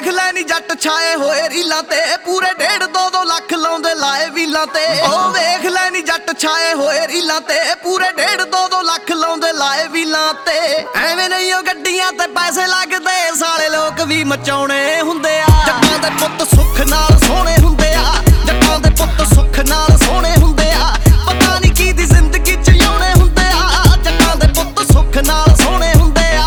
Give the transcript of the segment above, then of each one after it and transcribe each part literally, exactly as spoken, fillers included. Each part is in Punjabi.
ਵੇਖ ਲੈ ਨੀ ਜੱਟ ਛਾਏ ਹੋਏ ਰੀਲਾਂ ਤੇ ਪੂਰੇ ਡੇਢ ਦੋ ਦੋ ਲੱਖ ਲਾਉਂਦੇ ਲਾਏ ਵੀਲਾਂ ਤੇ। ਉਹ ਵੇਖ ਲੈ ਨੀ ਜੱਟ ਛਾਏ ਹੋਏ ਰੀਲਾਂ ਤੇ ਪੂਰੇ ਡੇਢ ਦੋ ਦੋ ਲੱਖ ਲਾਉਂਦੇ ਲਾਏ ਵੀਲਾਂ ਤੇ। ਐਵੇਂ ਨਹੀਂ ਉਹ ਗੱਡੀਆਂ ਤੇ ਪੈਸੇ ਲੱਗਦੇ ਸਾਲੇ ਲੋਕ ਵੀ ਮਚਾਉਣੇ ਹੁੰਦੇ ਆ। ਜੱਟਾਂ ਦੇ ਪੁੱਤ ਸੁੱਖ ਨਾਲ ਸੋਹਣੇ ਹੁੰਦੇ ਆ, ਜੱਟਾਂ ਦੇ ਪੁੱਤ ਸੁੱਖ ਨਾਲ ਸੋਹਣੇ ਹੁੰਦੇ ਆ। ਪਤਾ ਨਹੀਂ ਕੀ ਦੀ ਜ਼ਿੰਦਗੀ ਚ ਜਿਉਣੇ ਹੁੰਦੇ ਆ, ਜੱਟਾਂ ਦੇ ਪੁੱਤ ਸੁੱਖ ਨਾਲ ਸੋਹਣੇ ਹੁੰਦੇ ਆ।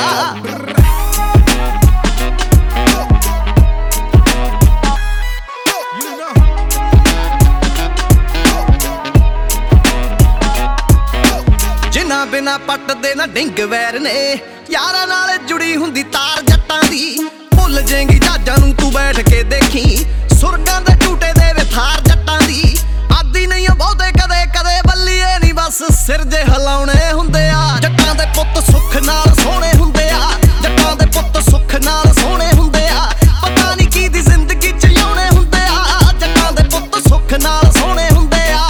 ਜਿਨ੍ਹਾਂ ਬਿਨਾ ਪੱਟਦੇ ਨਾ ਡਿੰਗ ਵੈਰ ਨੇ, ਯਾਰਾਂ ਨਾਲ ਜੁੜੀ ਹੁੰਦੀ ਤਾਰ ਜੱਟਾਂ ਦੀ। ਭੁੱਲ ਜਾਏਂਗੀ ਜਹਾਜ਼ਾਂ ਨੂੰ ਤੂੰ ਬੈਠ ਕੇ ਦੇਖੀ, ਸੁਰਗਾਂ ਦੇ ਝੂਟੇ ਦੇ ਵੇ ਥਾਰ ਜੱਟਾਂ ਦੀ। ਆਦੀ ਨਹੀਂ ਬਹੁਤੇ ਕਦੇ ਕਦੇ ਬੱਲੀਏ ਨਹੀਂ ਬਸ ਸਿਰ ਜੇ ਹਿਲਾਉਣੇ ਹੁੰਦੇ ਆ। ਜੱਟਾਂ ਦੇ ਪੁੱਤ ਸੁੱਖ ਨਾਲ ਸੋਹਣੇ ਹੁੰਦੇ ਆ, ਜੱਟਾਂ ਦੇ ਪੁੱਤ ਸੁੱਖ ਨਾਲ ਸੋਹਣੇ ਹੁੰਦੇ ਆ। ਪਤਾ ਨਹੀਂ ਕੀ ਦੀ ਜ਼ਿੰਦਗੀ ਚ ਜਿਉਣੇ ਹੁੰਦੇ ਆ, ਜੱਟਾਂ ਦੇ ਪੁੱਤ ਸੁੱਖ ਨਾਲ ਸੋਹਣੇ ਹੁੰਦੇ ਆ।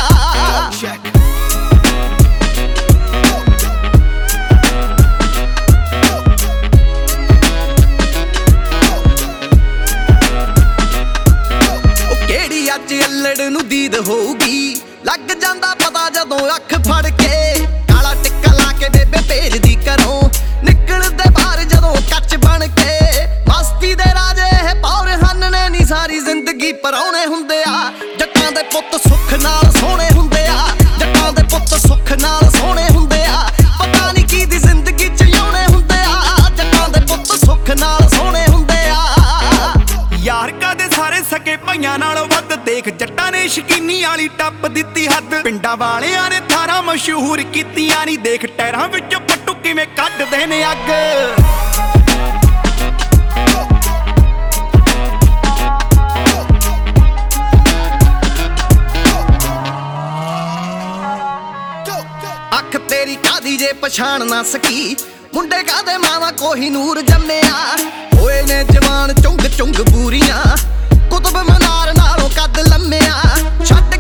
ਅੱਜ ਅਲੜ ਨੂੰ ਦੀਦ ਹੋਊਗੀ, ਲੱਗ ਜਾਂਦਾ ਪਤਾ ਜਦੋਂ ਅੱਖ ਫੜ ਕੇ। ਕਾਲਾ ਟਿੱਕਾ ਲਾ ਕੇ ਬੇਬੇ ਭੇਜਦੀ ਘਰੋਂ, ਨਿਕਲਦੇ ਬਾਹਰ ਜਦੋਂ ਕੱਚ ਬਣ ਕੇ। ਮਸਤੀ ਦੇ ਰਾਜੇ ਇਹ ਪੌਰ ਹਨ ਨੇ ਨੀ ਸਾਰੀ ਜ਼ਿੰਦਗੀ ਪਰਾਉਣੇ ਹੁੰਦੇ ਆ। ਜੱਟਾਂ ਦੇ ਪੁੱਤ ਸੁੱਖ ਨਾਲ ਸੋਹਣੇ ਹੁੰਦੇ ਆ, ਜੱਟਾਂ ਦੇ ਪੁੱਤ ਸੁੱਖ ਨਾਲ ਸੋਹਣੇ ਹੁੰਦੇ ਆ। ਪਤਾ ਨਹੀਂ ਕੀ ਦੀ ਜ਼ਿੰਦਗੀ ਚ ਜਿਉਣੇ ਹੁੰਦੇ ਆ, ਜੱਟਾਂ ਦੇ ਪੁੱਤ ਸੁੱਖ ਨਾਲ ਸੋਹਣੇ ਹੁੰਦੇ ਆ। ਯਾਰ ਕਦੇ ਸਾਰੇ ਸਕੇ ਭਾਈਆਂ ਨਾਲੋਂ ਵੱਧ ਦੇਖ ਜੱਟਾਂ ਨੇ ਸ਼ਕੀਨੀ ਵਾਲੀ ਟੱਪ ਦਿੱਤੀ ਹੱਦ। ਪਿੰਡਾਂ ਵਾਲਿਆਂ ਨੇ ਥਾਰਾਂ ਮਸ਼ਹੂਰ ਕੀਤੀਆਂ ਨੀ, ਦੇਖ ਟੈਰਾਂ ਵਿੱਚੋਂ ਪੱਟੂ ਕਿਵੇਂ ਕੱਢਦੇ ਨੇ ਅੱਗ। ਅੱਖ ਤੇਰੀ ਕਾਦੀ ਜੇ ਪਛਾਣ ਨਾ ਸਕੀ, ਮੁੰਡੇ ਕਾਦੇ ਮਾਵਾ ਕੋਹੀਨੂਰ ਜੰਮਿਆ। ਹੋਏ ਨੇ ਜਵਾਨ ਚੁੰਗ ਚੁੰਗ ਬੂਰੀਆਂ, ਕੁਤਬ ਮਨਾਰ ਨਾਲੋਂ ਕੱਦ ਲੰਮਿਆ। ਛੱਡ